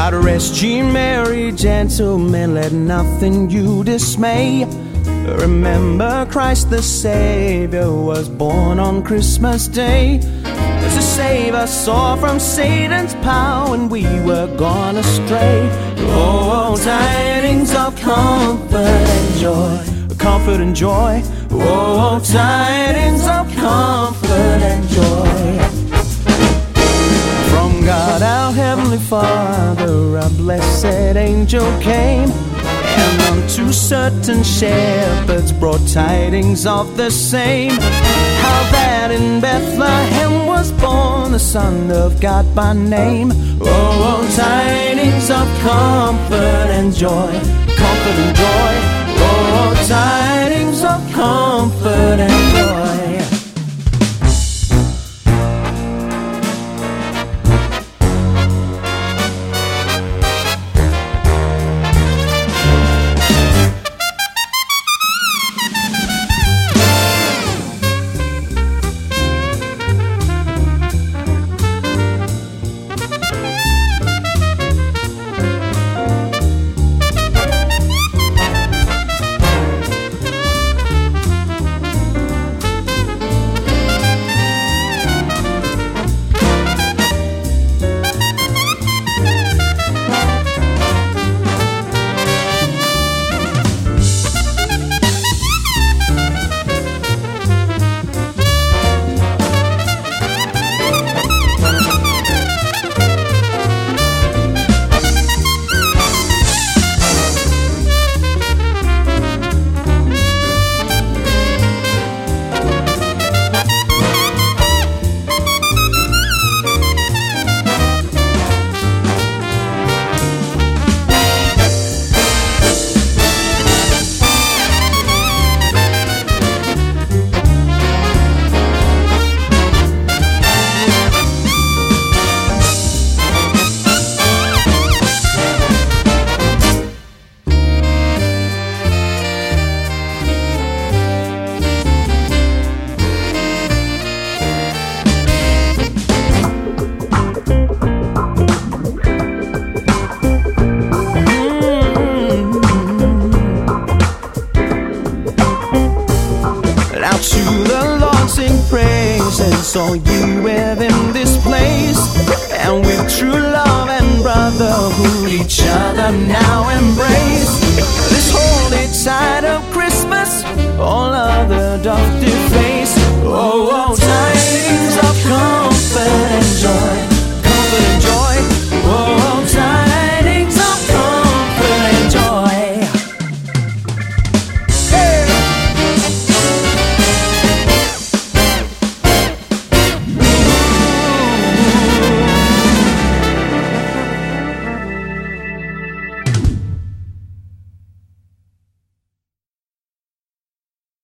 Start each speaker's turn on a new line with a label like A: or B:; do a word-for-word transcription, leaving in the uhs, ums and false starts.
A: God rest ye merry gentlemen, let nothing you dismay. Remember Christ the Savior was born on Christmas Day to save us all from Satan's power when we were gone astray. Oh, tidings of comfort and joy, comfort and joy. Oh, tidings of comfort and joy. From God our Heavenly Father, a blessed angel came, and unto certain shepherds brought tidings of the same, how that in Bethlehem was born the Son of God by name. Oh, tidings of comfort and joy, comfort and joy. Oh, tidings of comfort and joy. Saw you within this place, and with true love and brotherhood each other now embrace. This holy tide of Christmas all other doth deface.